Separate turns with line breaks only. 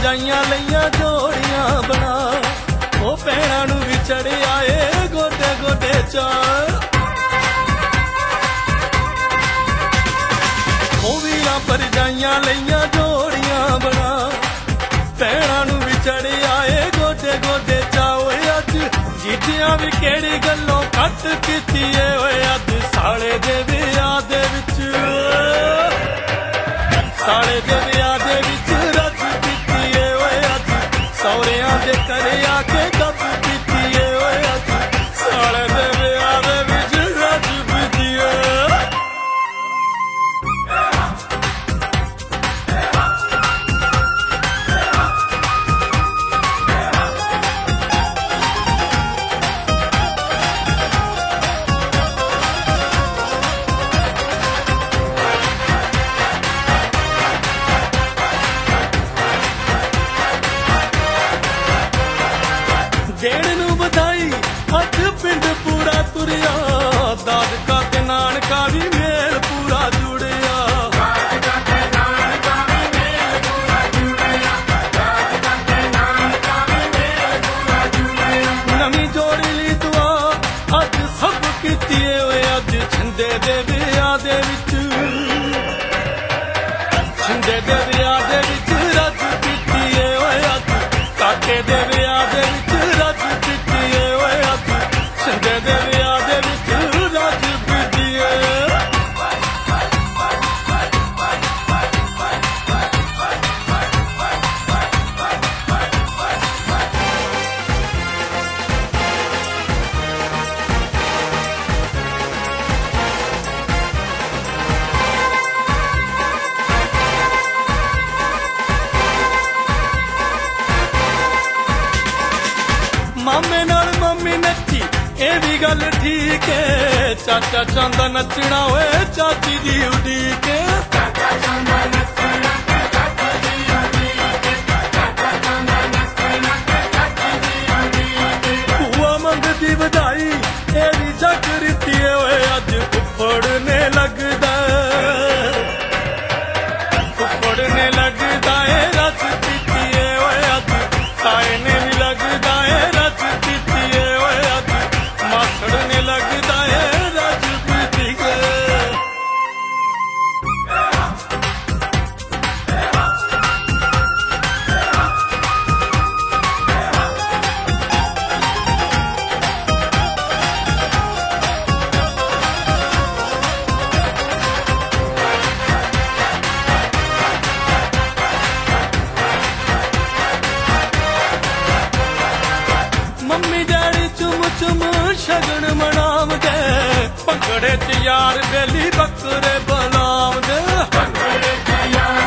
भरजाइयां लइयां जोड़ियां बना ओ भैणां नूं विछड़ आए गोडे गोडे चा ओ वीरां भरजाइयां लइयां जोड़ियां बना भैणां नूं विछड़ आए गोडे गोडे चा ओए अज जीतियां भी केड़ी गल्लों कट कीती ऐ ओए अज साले दे विआह दे विच साले दे विआह दे विच रज पीती ऐ ओए अज सौरियां दे घरे आके गप पीती ऐ ओए अज साले दे विआह दे विच रज पीती ऐ जेड़ नूं बधाई अज पिंड पूरा तुरिया दादका ते नानका भी मेल पूरा जुड़िया नवीं जोड़ी ली दुआ अज सब कीती ऐ ओए अज छिंदे दे विआह दे विच छिंदे दे विआह दे विच रज पीती ऐ ओए अज काके दे विआह दे विच रज पीती ऐ ओए अज छिंदे दे विआह दे विच रज पीती ऐ मामे नाल मम्मी नच्ची ए भी गल ठीक है चाचा चांदा नचना होए चाची दी उड़ीक बुआ मंगदी बधाई ए भी जागृति होए अज फुफड़ ने लगदा है रज पीती है ओए अज ताए ने भी लगदा है रज पीती है ओए अज मासड़ ने लगदा है रज पीती है मम्मी डैडी चुम चुम शगन मनाव दे भंगड़े च यार बेली बकरे बनाव दे